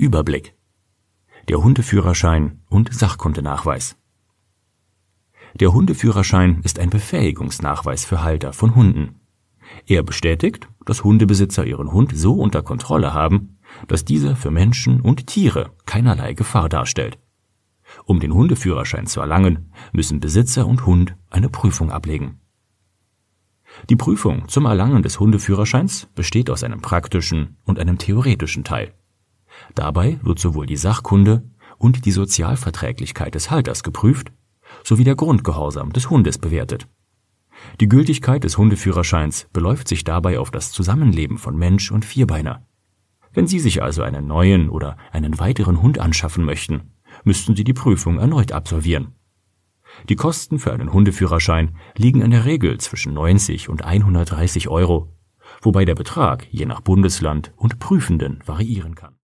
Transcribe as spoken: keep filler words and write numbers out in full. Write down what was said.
Überblick. Der Hundeführerschein und Sachkundenachweis. Der Hundeführerschein ist ein Befähigungsnachweis für Halter von Hunden. Er bestätigt, dass Hundebesitzer ihren Hund so unter Kontrolle haben, dass dieser für Menschen und Tiere keinerlei Gefahr darstellt. Um den Hundeführerschein zu erlangen, müssen Besitzer und Hund eine Prüfung ablegen. Die Prüfung zum Erlangen des Hundeführerscheins besteht aus einem praktischen und einem theoretischen Teil. Dabei wird sowohl die Sachkunde und die Sozialverträglichkeit des Halters geprüft, sowie der Grundgehorsam des Hundes bewertet. Die Gültigkeit des Hundeführerscheins beläuft sich dabei auf das Zusammenleben von Mensch und Vierbeiner. Wenn Sie sich also einen neuen oder einen weiteren Hund anschaffen möchten, müssten Sie die Prüfung erneut absolvieren. Die Kosten für einen Hundeführerschein liegen in der Regel zwischen neunzig und hundertdreißig Euro, wobei der Betrag je nach Bundesland und Prüfenden variieren kann.